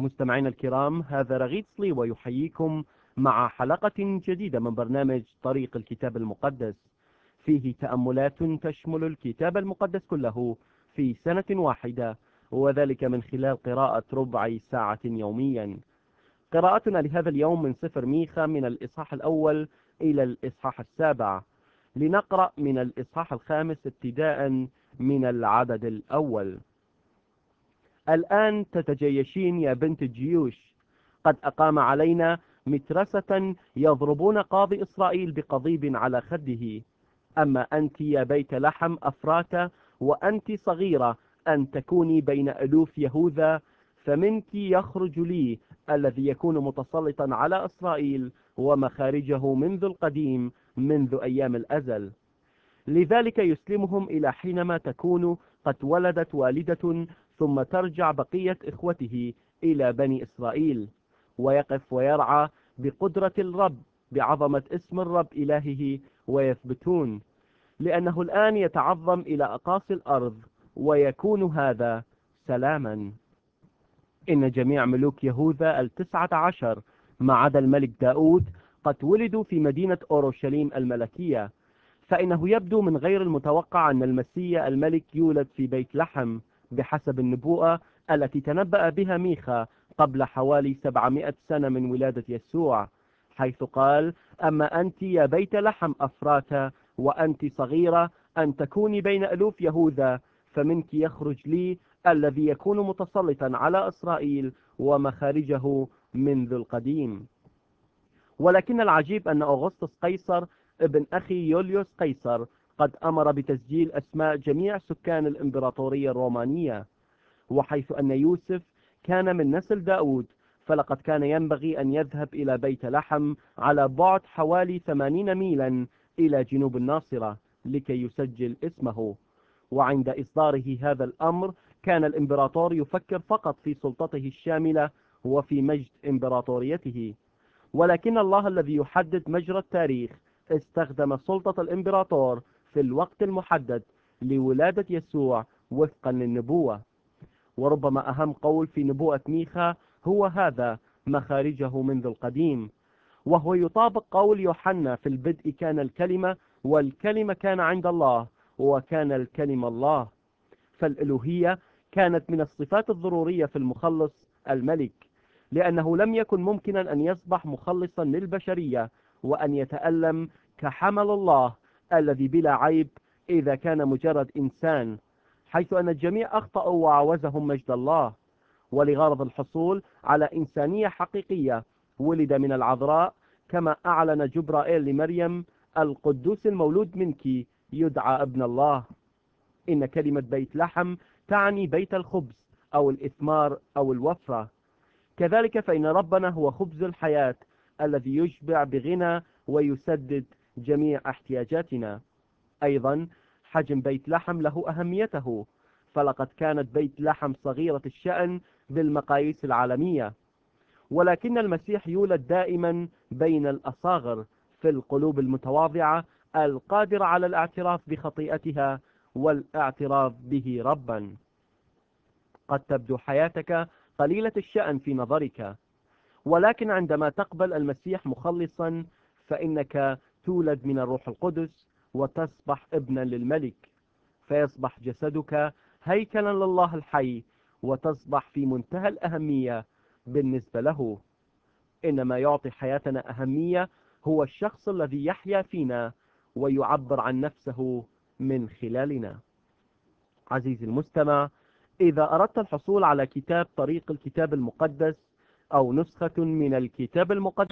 مستمعينا الكرام، هذا رغيد صلي ويحييكم مع حلقة جديدة من برنامج طريق الكتاب المقدس، فيه تأملات تشمل الكتاب المقدس كله في سنة واحدة، وذلك من خلال قراءة ربع ساعة يوميا. قراءتنا لهذا اليوم من سفر ميخا من الإصحاح الأول إلى الإصحاح السابع. لنقرأ من الإصحاح الخامس ابتداء من العدد الأول. الآن تتجيشين يا بنت الجيوش، قد أقام علينا مترسة يضربون قاضي إسرائيل بقضيب على خده. أما أنت يا بيت لحم أفراتا، وأنت صغيرة أن تكوني بين ألوف يهوذا، فمنك يخرج لي الذي يكون متسلطا على إسرائيل، ومخارجه منذ القديم، منذ أيام الأزل. لذلك يسلمهم إلى حينما تكون قد ولدت والدة، ثم ترجع بقية إخوته إلى بني إسرائيل، ويقف ويرعى بقدرة الرب، بعظمة اسم الرب إلهه، ويثبتون، لأنه الآن يتعظم إلى أقاصي الأرض، ويكون هذا سلاما. إن جميع ملوك يهوذا 19 ما عدا الملك داود قد ولدوا في مدينة أورشليم الملكية، فإنه يبدو من غير المتوقع أن المسيح الملك يولد في بيت لحم بحسب النبوءة التي تنبأ بها ميخا قبل حوالي 700 سنة من ولادة يسوع، حيث قال: أما أنت يا بيت لحم أفراتا، وأنت صغيرة أن تكوني بين ألوف يهوذا، فمنك يخرج لي الذي يكون متسلطا على إسرائيل، ومخارجه منذ القديم. ولكن العجيب أن أغسطس قيصر ابن أخي يوليوس قيصر قد أمر بتسجيل أسماء جميع سكان الإمبراطورية الرومانية، وحيث أن يوسف كان من نسل داود، فلقد كان ينبغي أن يذهب إلى بيت لحم على بعد حوالي 80 ميلا إلى جنوب الناصرة لكي يسجل اسمه. وعند إصداره هذا الأمر كان الإمبراطور يفكر فقط في سلطته الشاملة وفي مجد إمبراطوريته، ولكن الله الذي يحدد مجرى التاريخ استخدم سلطة الإمبراطور في الوقت المحدد لولادة يسوع وفقا للنبوة. وربما أهم قول في نبوءة ميخا هو هذا: مخارجه منذ القديم، وهو يطابق قول يوحنا: في البدء كان الكلمة، والكلمة كان عند الله، وكان الكلمة الله. فالألوهية كانت من الصفات الضرورية في المخلص الملك، لأنه لم يكن ممكنا أن يصبح مخلصا للبشرية وأن يتألم كحمل الله الذي بلا عيب إذا كان مجرد إنسان، حيث أن الجميع أخطأوا وعوزهم مجد الله. ولغرض الحصول على إنسانية حقيقية ولد من العذراء، كما أعلن جبرائيل لمريم: القدوس المولود منك يدعى ابن الله. إن كلمة بيت لحم تعني بيت الخبز أو الإثمار أو الوفرة. كذلك فإن ربنا هو خبز الحياة الذي يشبع بغنى ويسدد جميع احتياجاتنا. أيضا حجم بيت لحم له أهميته، فلقد كانت بيت لحم صغيرة الشأن بالمقاييس العالمية، ولكن المسيح يولد دائما بين الأصاغر في القلوب المتواضعة القادرة على الاعتراف بخطيئتها والاعتراف به ربا. قد تبدو حياتك قليلة الشأن في نظرك، ولكن عندما تقبل المسيح مخلصا فإنك تولد من الروح القدس وتصبح ابنا للملك، فيصبح جسدك هيكلا لله الحي، وتصبح في منتهى الأهمية بالنسبة له. إنما يعطي حياتنا أهمية هو الشخص الذي يحيا فينا ويعبر عن نفسه من خلالنا. عزيزي المستمع، إذا أردت الحصول على كتاب طريق الكتاب المقدس أو نسخة من الكتاب المقدس